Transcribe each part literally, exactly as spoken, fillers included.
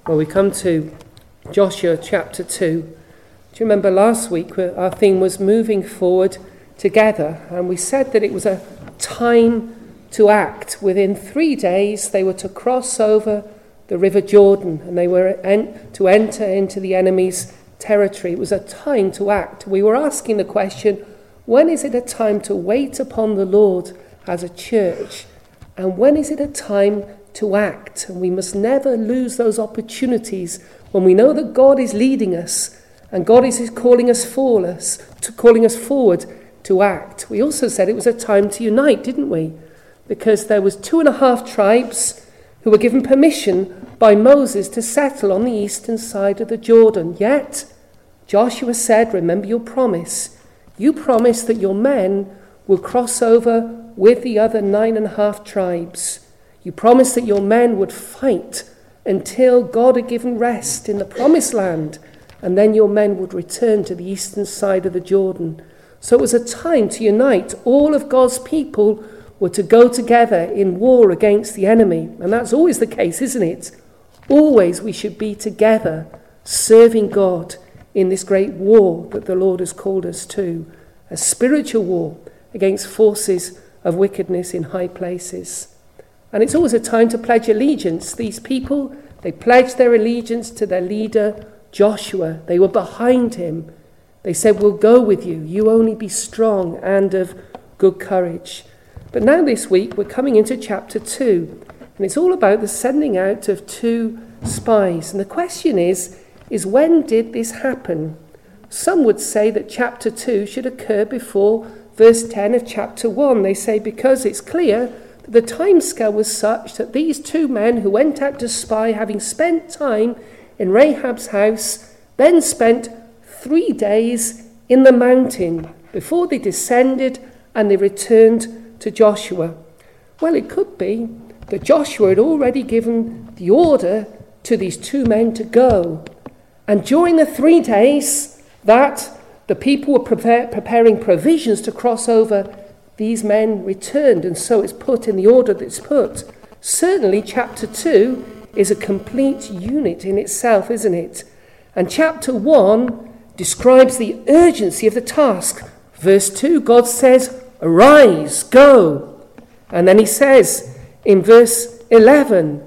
Well, we come to Joshua chapter two. Do you remember last week our theme was moving forward together, and we said that it was a time to act. Within three days they were to cross over the River Jordan, and they were en- to enter into the enemy's territory. It was a time to act. We were asking the question, when is it a time to wait upon the Lord as a church? And when is it a time to act? And we must never lose those opportunities when we know that God is leading us and God is calling us forward, us, to calling us forward to act. We also said it was a time to unite, didn't we? Because there was two and a half tribes who were given permission by Moses to settle on the eastern side of the Jordan. Yet Joshua said, remember your promise. You promised that your men will cross over with the other nine and a half tribes. You promised that your men would fight until God had given rest in the promised land, and then your men would return to the eastern side of the Jordan. So it was a time to unite. All of God's people were to go together in war against the enemy. And that's always the case, isn't it? Always we should be together serving God in this great war that the Lord has called us to. A spiritual war against forces of wickedness in high places. And it's always a time to pledge allegiance. These people, they pledged their allegiance to their leader, Joshua. They were behind him. They said, we'll go with you. You only be strong and of good courage. But now this week, we're coming into chapter two. And it's all about the sending out of two spies. And the question is, is when did this happen? Some would say that chapter two should occur before verse ten of chapter one. They say because it's clear the timescale was such that these two men who went out to spy, having spent time in Rahab's house, then spent three days in the mountain before they descended and they returned to Joshua. Well, it could be that Joshua had already given the order to these two men to go. And during the three days that the people were prepare, preparing provisions to cross over, these men returned, and so it's put in the order that it's put. Certainly chapter two is a complete unit in itself, isn't it? And chapter one describes the urgency of the task. Verse two, God says, arise, go. And then he says in verse eleven,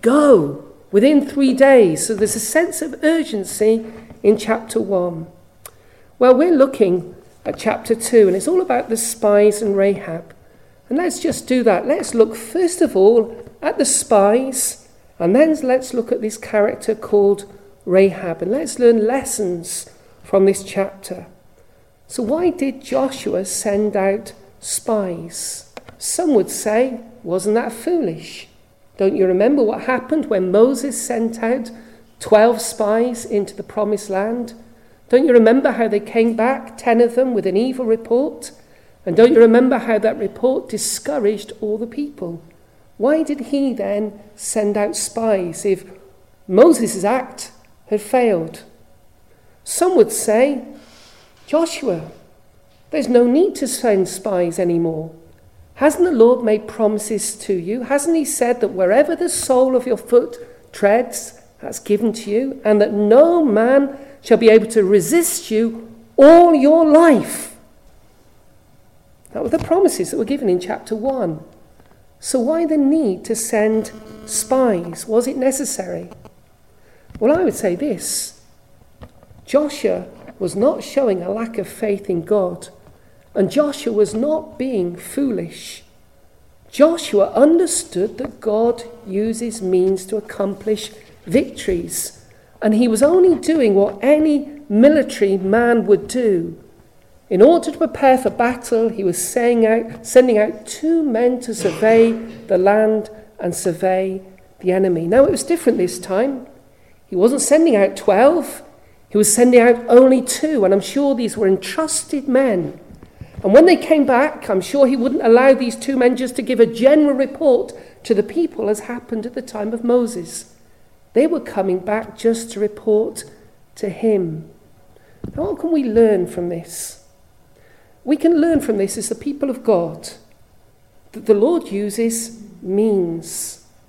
go within three days. So there's a sense of urgency in chapter one. Well, we're looking at chapter two, and it's all about the spies and Rahab. And let's just do that. Let's look first of all at the spies, and then let's look at this character called Rahab, and let's learn lessons from this chapter. So why did Joshua send out spies? Some would say, wasn't that foolish? Don't you remember what happened when Moses sent out twelve spies into the promised land? Don't you remember how they came back, ten of them, with an evil report? And don't you remember how that report discouraged all the people? Why did he then send out spies if Moses' act had failed? Some would say, Joshua, there's no need to send spies anymore. Hasn't the Lord made promises to you? Hasn't he said that wherever the sole of your foot treads, that's given to you, and that no man shall be able to resist you all your life? That were the promises that were given in chapter one. So why the need to send spies? Was it necessary? Well, I would say this. Joshua was not showing a lack of faith in God, and Joshua was not being foolish. Joshua understood that God uses means to accomplish victories, and he was only doing what any military man would do. In order to prepare for battle, he was saying out, sending out two men to survey the land and survey the enemy. Now, it was different this time. He wasn't sending out twelve. He was sending out only two, and I'm sure these were entrusted men. And when they came back, I'm sure he wouldn't allow these two men just to give a general report to the people as happened at the time of Moses. They were coming back just to report to him. Now, what can we learn from this? We can learn from this as the people of God that the Lord uses means.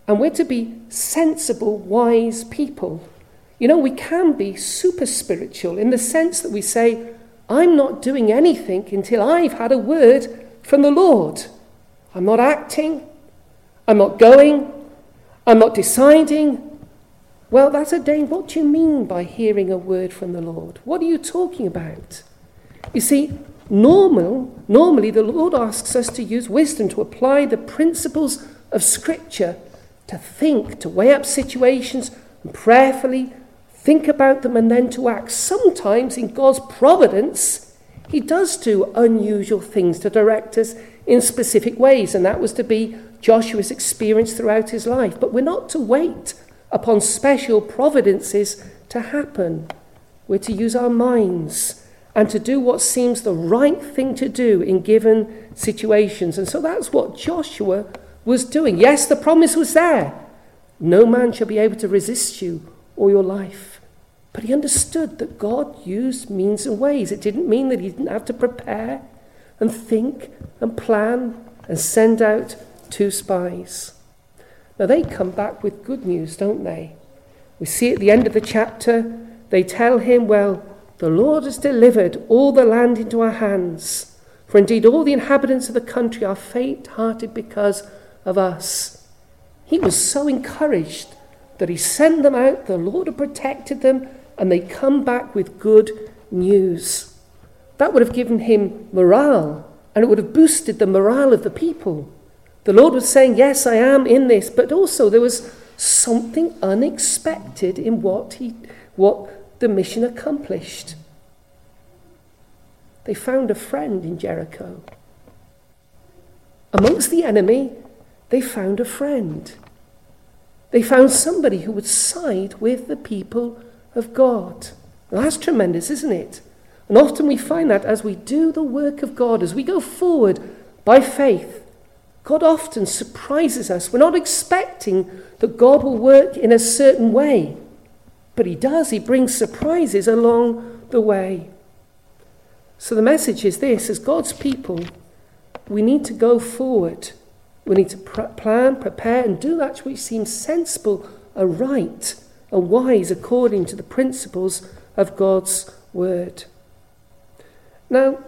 And we're to be sensible, wise people. You know, we can be super spiritual in the sense that we say, I'm not doing anything until I've had a word from the Lord. I'm not acting. I'm not going. I'm not deciding. Well, that's a danger. What do you mean by hearing a word from the Lord? What are you talking about? You see, normal, normally the Lord asks us to use wisdom, to apply the principles of Scripture, to think, to weigh up situations, and prayerfully think about them and then to act. Sometimes in God's providence, he does do unusual things to direct us in specific ways, and that was to be Joshua's experience throughout his life. But we're not to wait upon special providences to happen. We're to use our minds and to do what seems the right thing to do in given situations. And so that's what Joshua was doing. Yes, the promise was there. No man shall be able to resist you all your life. But he understood that God used means and ways. It didn't mean that he didn't have to prepare and think and plan and send out two spies. Now they come back with good news, don't they? We see at the end of the chapter, they tell him, well, the Lord has delivered all the land into our hands. For indeed all the inhabitants of the country are faint-hearted because of us. He was so encouraged that he sent them out, the Lord had protected them, and they come back with good news. That would have given him morale, and it would have boosted the morale of the people. The Lord was saying, yes, I am in this, but also there was something unexpected in what he, what the mission accomplished. They found a friend in Jericho. Amongst the enemy, they found a friend. They found somebody who would side with the people of God. Well, that's tremendous, isn't it? And often we find that as we do the work of God, as we go forward by faith, God often surprises us. We're not expecting that God will work in a certain way, but he does. He brings surprises along the way. So the message is this: as God's people, we need to go forward. We need to pr- plan, prepare, and do that which seems sensible and right and wise according to the principles of God's word. Now,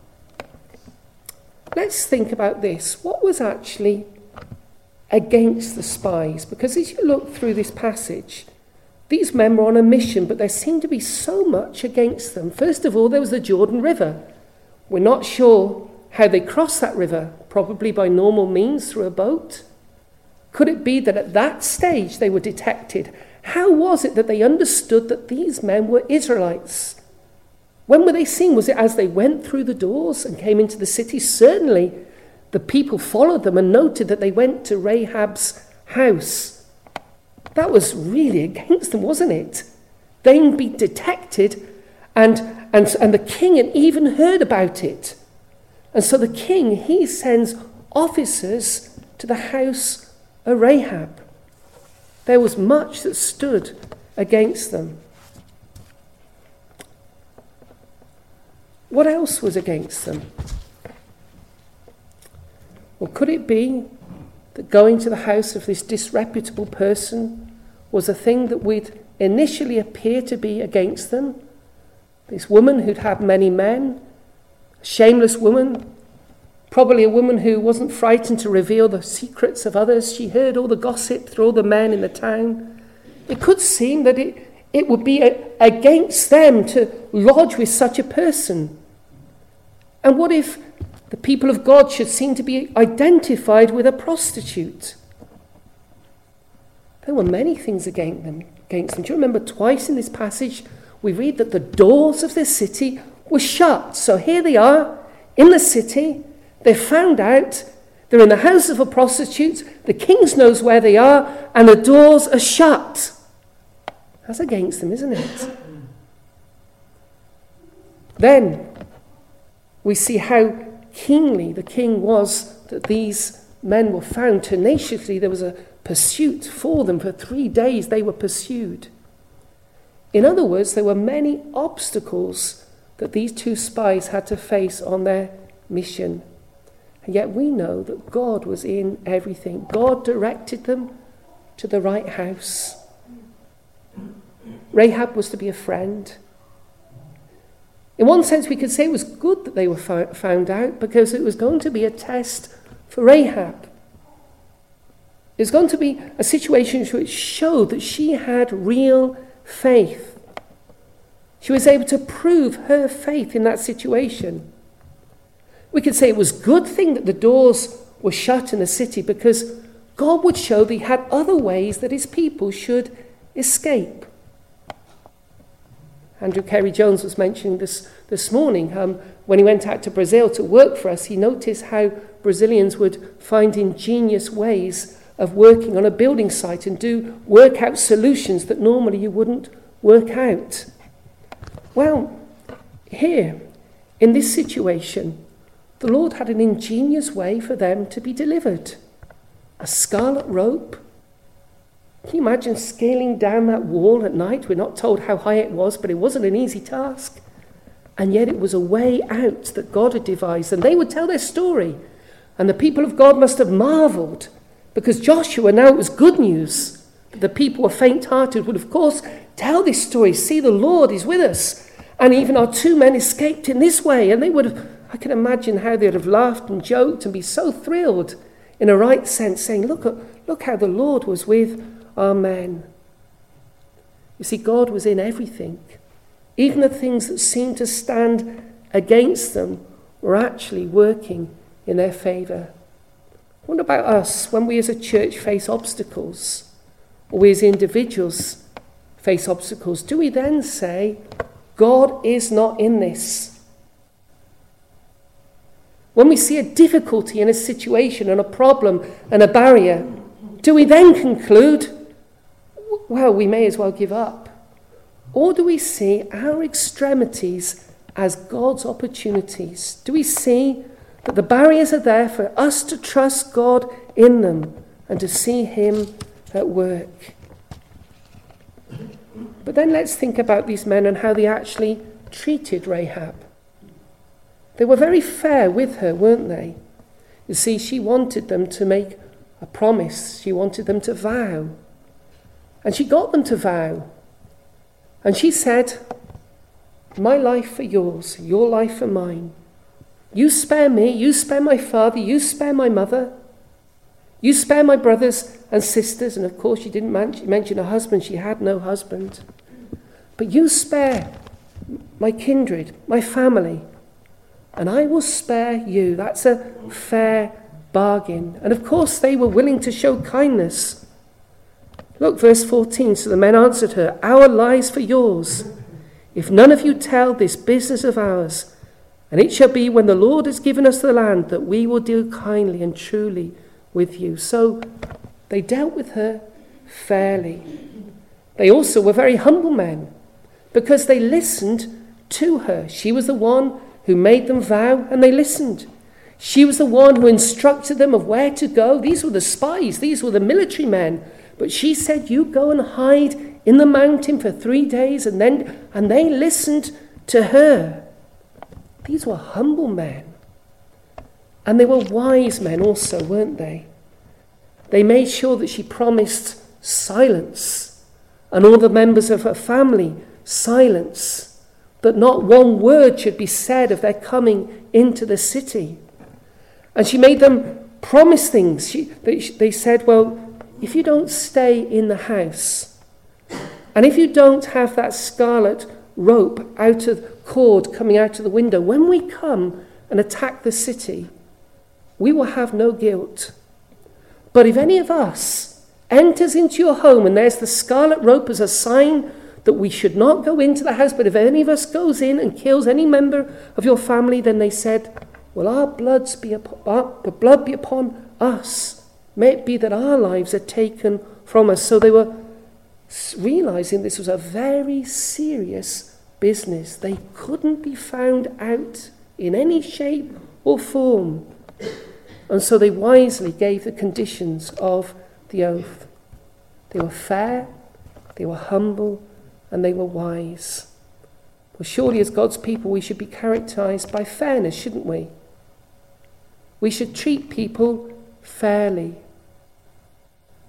let's think about this. What was actually against the spies? Because as you look through this passage, these men were on a mission, but there seemed to be so much against them. First of all, there was the Jordan River. We're not sure how they crossed that river, probably by normal means through a boat. Could it be that at that stage they were detected? How was it that they understood that these men were Israelites? When were they seen? Was it as they went through the doors and came into the city? Certainly the people followed them and noted that they went to Rahab's house. That was really against them, wasn't it? They'd be detected, and, and, and the king had even heard about it. And so the king, he sends officers to the house of Rahab. There was much that stood against them. What else was against them? Well, could it be that going to the house of this disreputable person was a thing that would initially appear to be against them? This woman who'd had many men, a shameless woman, probably a woman who wasn't frightened to reveal the secrets of others. She heard all the gossip through all the men in the town. It could seem that it, it would be a, against them to lodge with such a person. And what if the people of God should seem to be identified with a prostitute? There were many things against them. Against them. Do you remember twice in this passage we read that the doors of the city were shut? So here they are in the city. They're found out. They're in the house of a prostitute. The king knows where they are, and the doors are shut. That's against them, isn't it? Then we see how keenly the king was that these men were found. Tenaciously, there was a pursuit for them. For three days they were pursued. In other words, there were many obstacles that these two spies had to face on their mission. And yet we know that God was in everything. God directed them. to the right house. Rahab was to be a friend. In one sense, we could say it was good that they were found out, because it was going to be a test for Rahab. It was going to be a situation which showed that she had real faith. She was able to prove her faith in that situation. We could say it was a good thing that the doors were shut in the city, because God would show that he had other ways that his people should escape. Andrew Carey-Jones was mentioning this this morning. Um, when he went out to Brazil to work for us, he noticed how Brazilians would find ingenious ways of working on a building site and do work out solutions that normally you wouldn't work out. Well, here, in this situation, the Lord had an ingenious way for them to be delivered. A scarlet rope. Can you imagine scaling down that wall at night? We're not told how high it was, but it wasn't an easy task. And yet it was a way out that God had devised. And they would tell their story. And the people of God must have marveled, because Joshua, now it was good news. The people were faint-hearted would, of course, tell this story. See, the Lord is with us. And even our two men escaped in this way. And they would have, I can imagine how they'd have laughed and joked and be so thrilled, in a right sense, saying, look, look how the Lord was with our men. You see, God was in everything. Even the things that seemed to stand against them were actually working in their favour. What about us when we as a church face obstacles, or we as individuals face obstacles? Do we then say, God is not in this? When we see a difficulty in a situation and a problem and a barrier, do we then conclude, well, we may as well give up? Or do we see our extremities as God's opportunities? Do we see that the barriers are there for us to trust God in them and to see him at work? But then let's think about these men and how they actually treated Rahab. They were very fair with her, weren't they? You see, she wanted them to make a promise. She wanted them to vow. And she got them to vow. And she said, my life for yours, your life for mine. You spare me, you spare my father, you spare my mother. You spare my brothers and sisters. And of course, she didn't man- mention her husband. She had no husband. But you spare my kindred, my family. And I will spare you. That's a fair bargain. And of course, they were willing to show kindness. Look, verse fourteen. So the men answered her, our lives for yours, if none of you tell this business of ours. And it shall be when the Lord has given us the land that we will deal kindly and truly with you. So they dealt with her fairly. They also were very humble men, because they listened to her. She was the one who made them vow, and they listened. She was the one who instructed them of where to go. These were the spies. These were the military men. But she said, you go and hide in the mountain for three days. And then, and they listened to her. These were humble men. And they were wise men also, weren't they? They made sure that she promised silence. And all the members of her family, silence. That not one word should be said of their coming into the city. And she made them promise things. She, they, they said, well, if you don't stay in the house, and if you don't have that scarlet rope out of cord coming out of the window, when we come and attack the city, we will have no guilt. But if any of us enters into your home and there's the scarlet rope as a sign that we should not go into the house, but if any of us goes in and kills any member of your family, then they said, well, our bloods be upon, our blood be upon us. May it be that our lives are taken from us. So they were realizing this was a very serious business. They couldn't be found out in any shape or form. And so they wisely gave the conditions of the oath. They were fair, they were humble, and they were wise. Well, surely as God's people, we should be characterized by fairness, shouldn't we? We should treat people fairly.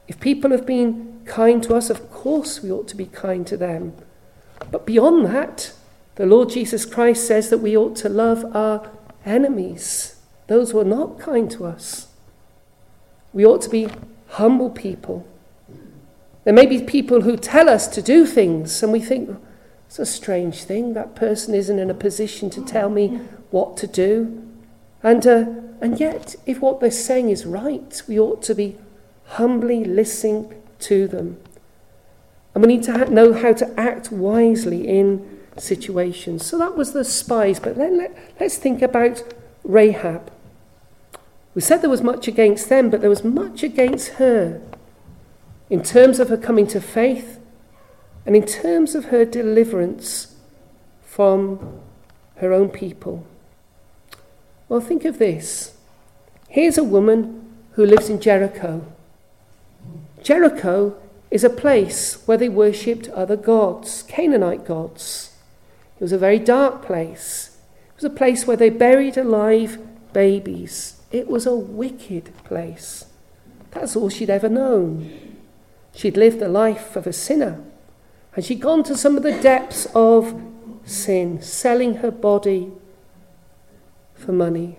If people have been kind to us, of course we ought to be kind to them. But beyond that, the Lord Jesus Christ says that we ought to love our enemies, those who are not kind to us. We ought to be humble people. There may be people who tell us to do things and we think, it's a strange thing, that person isn't in a position to tell me what to do. And, uh, and yet, if what they're saying is right, we ought to be humbly listening to them. And we need to ha- know how to act wisely in situations. So that was the spies, but let, let, let's think about Rahab. We said there was much against them, but there was much against her in terms of her coming to faith and in terms of her deliverance from her own people. Well, think of this. Here's a woman who lives in Jericho. Jericho is a place where they worshipped other gods, Canaanite gods. It was a very dark place. It was a place where they buried alive babies. It was a wicked place. That's all she'd ever known. She'd lived the life of a sinner. And she'd gone to some of the depths of sin, selling her body for money.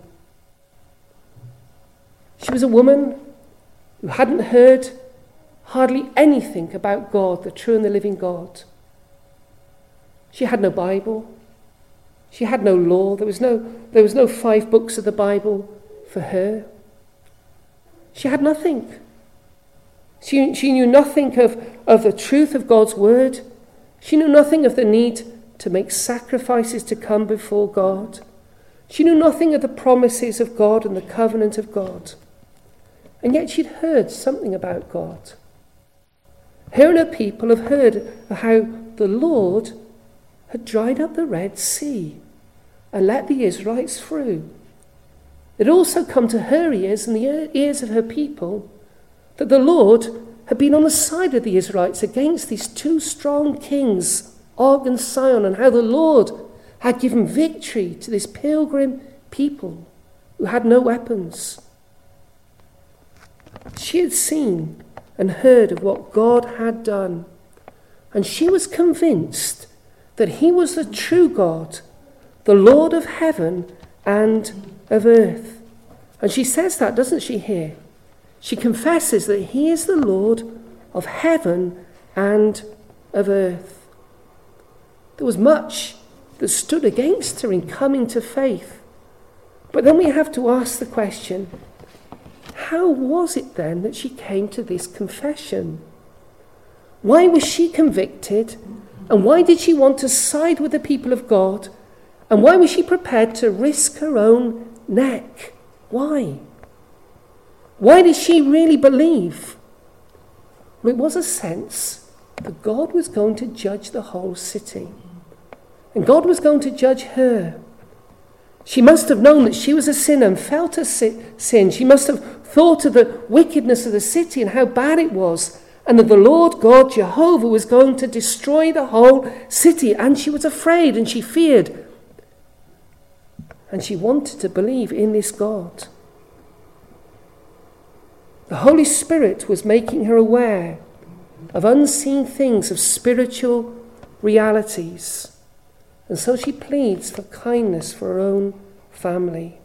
She was a woman who hadn't heard hardly anything about God, the true and the living God. She had no Bible. She had no law. There was no, there was no five books of the Bible for her. She had nothing. She, she knew nothing of, of the truth of God's word. She knew nothing of the need to make sacrifices to come before God. She knew nothing of the promises of God and the covenant of God. And yet she'd heard something about God. Her and her people have heard of how the Lord had dried up the Red Sea and let the Israelites through. It had also come to her ears and the ears of her people that the Lord had been on the side of the Israelites against these two strong kings, Og and Sihon, and how the Lord had given victory to this pilgrim people who had no weapons. She had seen and heard of what God had done, and she was convinced that he was the true God, the Lord of heaven and of earth. And she says that, doesn't she, here? She confesses that he is the Lord of heaven and of earth. There was much that stood against her in coming to faith. But then we have to ask the question, how was it then that she came to this confession? Why was she convicted? And why did she want to side with the people of God? And why was she prepared to risk her own neck? Why? Why did she really believe? Well, it was a sense that God was going to judge the whole city. And God was going to judge her. She must have known that she was a sinner and felt her sin. She must have thought of the wickedness of the city and how bad it was, and that the Lord God, Jehovah, was going to destroy the whole city. And she was afraid and she feared. And she wanted to believe in this God. The Holy Spirit was making her aware of unseen things, of spiritual realities. And so she pleads for kindness for her own family.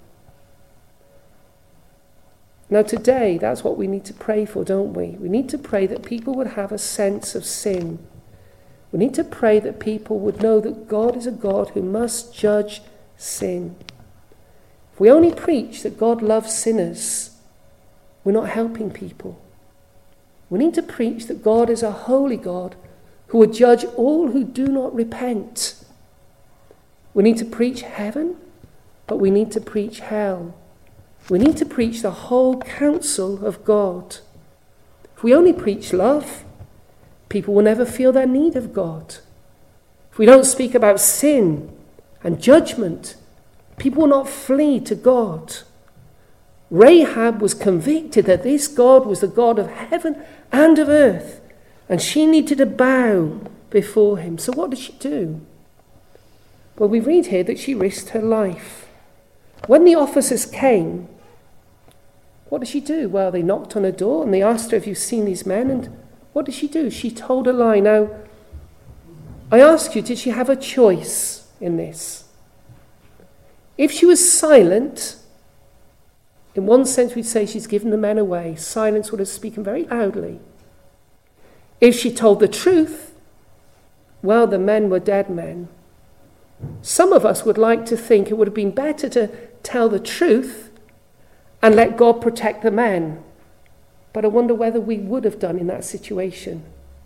Now today, that's what we need to pray for, don't we? We need to pray that people would have a sense of sin. We need to pray that people would know that God is a God who must judge sin. If we only preach that God loves sinners, we're not helping people. We need to preach that God is a holy God who would judge all who do not repent. We need to preach heaven, but we need to preach hell. We need to preach the whole counsel of God. If we only preach love, people will never feel their need of God. If we don't speak about sin and judgment, people will not flee to God. Rahab was convicted that this God was the God of heaven and of earth, and she needed to bow before him. So what did she do? Well, we read here that she risked her life. When the officers came, What did she do? Well, they knocked on her door and they asked her, have you seen these men? And what did she do? She told a lie. Now, I ask you, did she have a choice in this? If she was silent, in one sense we'd say she's given the men away. Silence would have spoken very loudly. If she told the truth, well, the men were dead men. Some of us would like to think it would have been better to tell the truth and let God protect the men. But I wonder whether we would have done in that situation.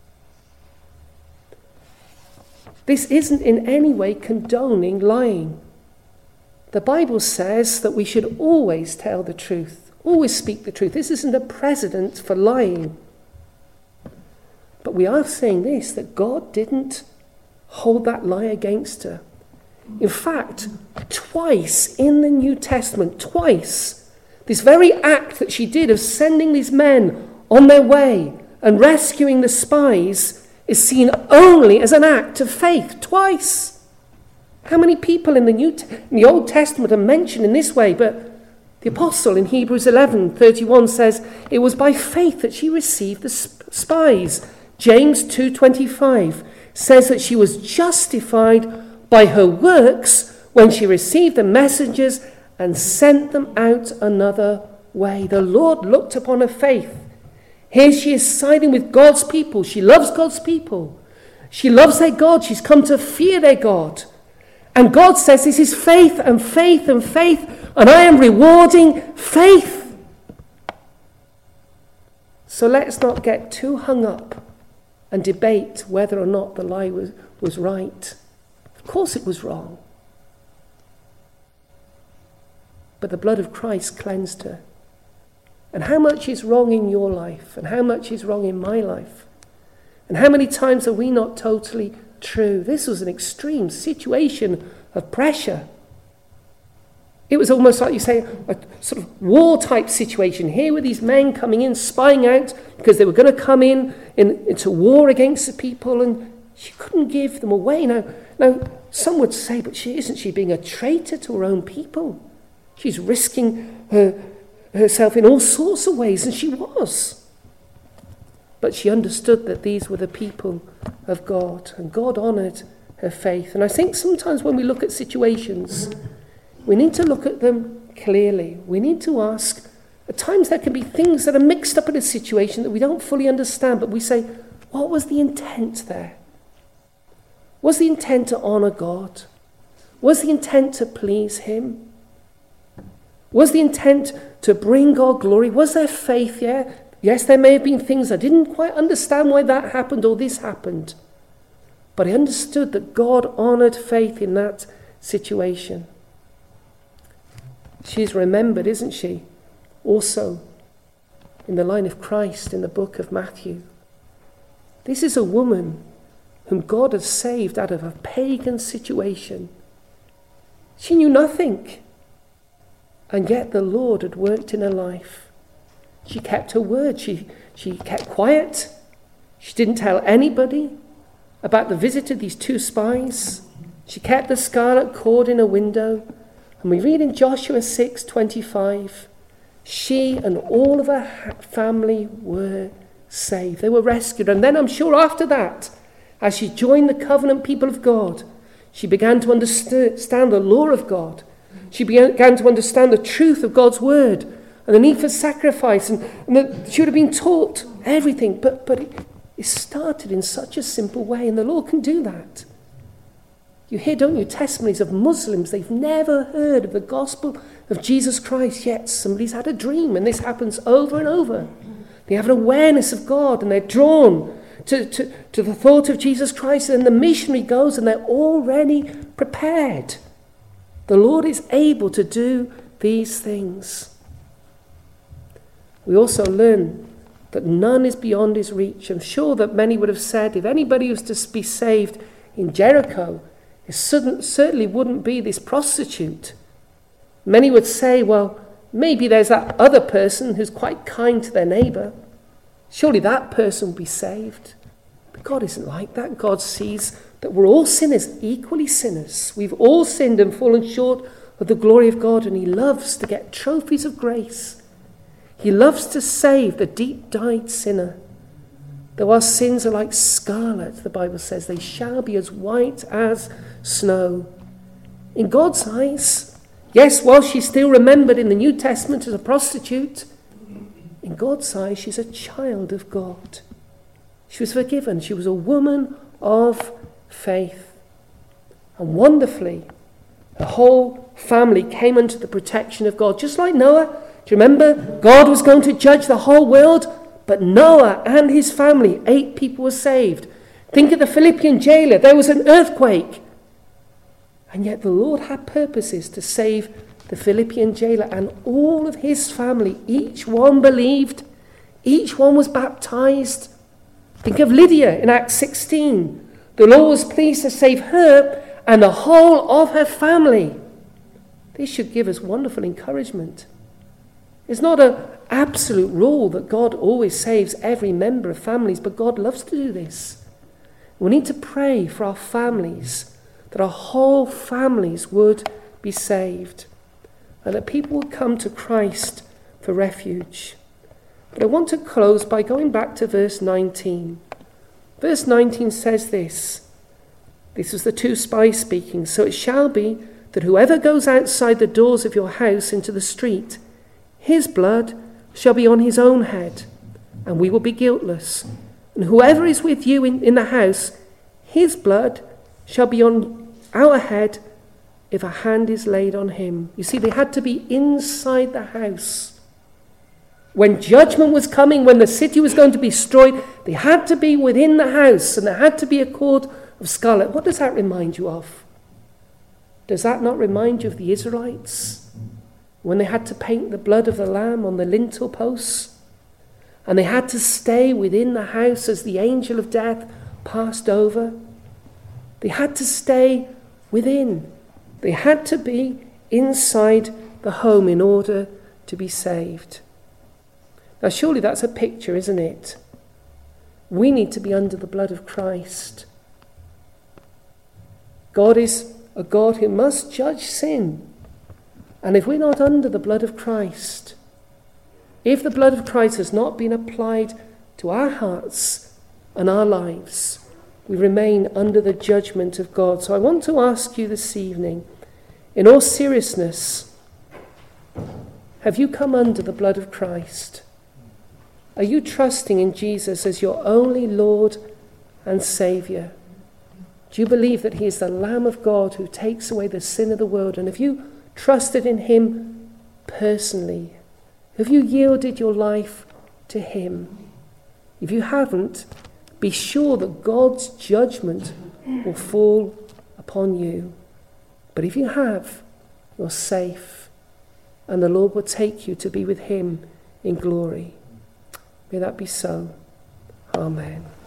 This isn't in any way condoning lying. The Bible says that we should always tell the truth, always speak the truth. This isn't a precedent for lying. But we are saying this, that God didn't hold that lie against her. In fact, twice in the New Testament, twice, this very act that she did of sending these men on their way and rescuing the spies is seen only as an act of faith. Twice. How many people in the New in the Old Testament are mentioned in this way? But the apostle in Hebrews eleven thirty-one says it was by faith that she received the spies. James two twenty-five says that she was justified by her works when she received the messengers and sent them out another way. The Lord looked upon her faith. Here she is siding with God's people. She loves God's people. She loves their God. She's come to fear their God. And God says this is faith and faith and faith, and I am rewarding faith. So let's not get too hung up and debate whether or not the lie was, was right. Of course it was wrong. But the blood of Christ cleansed her. And how much is wrong in your life? And how much is wrong in my life? And how many times are we not totally true? This was an extreme situation of pressure. It was almost like you say a sort of war-type situation. Here were these men coming in, spying out, because they were going to come in, in into war against the people, and she couldn't give them away. Now, now some would say, but she isn't she being a traitor to her own people? She's risking her, herself in all sorts of ways, and she was. But she understood that these were the people of God, and God honoured her faith. And I think sometimes when we look at situations, we need to look at them clearly. We need to ask, at times there can be things that are mixed up in a situation that we don't fully understand, but we say, what was the intent there? Was the intent to honour God? Was the intent to please him? Was the intent to bring God glory? Was there faith? Yeah. Yes, there may have been things I didn't quite understand why that happened or this happened. But I understood that God honoured faith in that situation. She's remembered, isn't she? Also, in the line of Christ in the book of Matthew. This is a woman whom God has saved out of a pagan situation. She knew nothing. And yet the Lord had worked in her life. She kept her word. She, she kept quiet. She didn't tell anybody about the visit of these two spies. She kept the scarlet cord in her window. And we read in Joshua six twenty-five, she and all of her family were saved. They were rescued. And then I'm sure after that, as she joined the covenant people of God, she began to understand the law of God. She began to understand the truth of God's word and the need for sacrifice. And, and that she would have been taught everything. But, but it, it started in such a simple way. And the Lord can do that. You hear, don't you, testimonies of Muslims. They've never heard of the gospel of Jesus Christ. Yet somebody's had a dream. And this happens over and over. They have an awareness of God. And they're drawn to, to, to the thought of Jesus Christ. And the missionary goes and they're already prepared. The Lord is able to do these things. We also learn that none is beyond his reach. I'm sure that many would have said, if anybody was to be saved in Jericho, it certainly wouldn't be this prostitute. Many would say, well, maybe there's that other person who's quite kind to their neighbour. Surely that person will be saved. But God isn't like that. God sees that we're all sinners, equally sinners. We've all sinned and fallen short of the glory of God, and he loves to get trophies of grace. He loves to save the deep-dyed sinner. Though our sins are like scarlet, the Bible says, they shall be as white as snow. In God's eyes, yes, while she's still remembered in the New Testament as a prostitute, in God's eyes, she's a child of God. She was forgiven. She was a woman of faith. And wonderfully, her whole family came under the protection of God. Just like Noah. Do you remember? God was going to judge the whole world, but Noah and his family, eight people were saved. Think of the Philippian jailer. There was an earthquake. And yet the Lord had purposes to save the Philippian jailer and all of his family. Each one believed. Each one was baptized. Think of Lydia in Acts sixteen. The Lord was pleased to save her and the whole of her family. This should give us wonderful encouragement. It's not an absolute rule that God always saves every member of families, but God loves to do this. We need to pray for our families, that our whole families would be saved, and that people would come to Christ for refuge. But I want to close by going back to verse nineteen. Verse nineteen says this. This is the two spies speaking. So it shall be that whoever goes outside the doors of your house into the street, his blood shall be on his own head, and we will be guiltless. And whoever is with you in, in the house, his blood shall be on our head if a hand is laid on him. You see, they had to be inside the house. When judgment was coming, when the city was going to be destroyed, they had to be within the house, and there had to be a cord of scarlet. What does that remind you of? Does that not remind you of the Israelites? When they had to paint the blood of the lamb on the lintel posts, and they had to stay within the house as the angel of death passed over. They had to stay within. They had to be inside the home in order to be saved. Now surely that's a picture, isn't it? We need to be under the blood of Christ. God is a God who must judge sin. And if we're not under the blood of Christ, if the blood of Christ has not been applied to our hearts and our lives, we remain under the judgment of God. So I want to ask you this evening, in all seriousness, have you come under the blood of Christ? Are you trusting in Jesus as your only Lord and Saviour? Do you believe that he is the Lamb of God who takes away the sin of the world? And have you trusted in him personally? Have you yielded your life to him? If you haven't, be sure that God's judgment will fall upon you. But if you have, you're safe, and the Lord will take you to be with him in glory. May that be so. Amen.